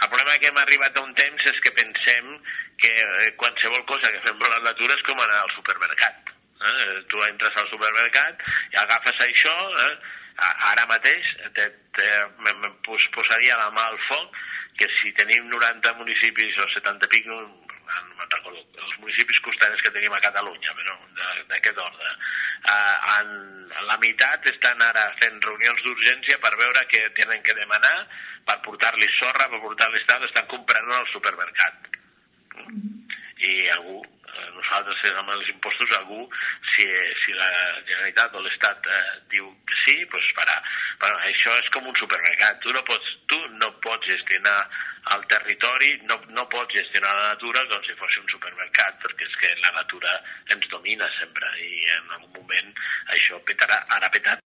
problema que hem arribat a un temps és que pensem que qualsevol cosa que fem per la natura és com anar al supermercat. Tu entres al supermercat i agafes això, ara mateix posaria la mà al foc que si tenim 90 municipis o 70 i pic, no me'n recordo, els municipis costaners que tenim a Catalunya, però d'aquest ordre, la meitat estan ara fent reunions d'urgència per veure què tenen que demanar per portar-li sorra, per portar-li tal, estan comprant al supermercat. I algú, nosaltres amb els impostos, algú, si la Generalitat o l'Estat diu que sí, doncs farà. Però això és com un supermercat. Tu no pots gestionar el territori, no pots gestionar la natura com si fos un supermercat, perquè és que la natura ens domina sempre i en algun moment això petarà. Ara ha petat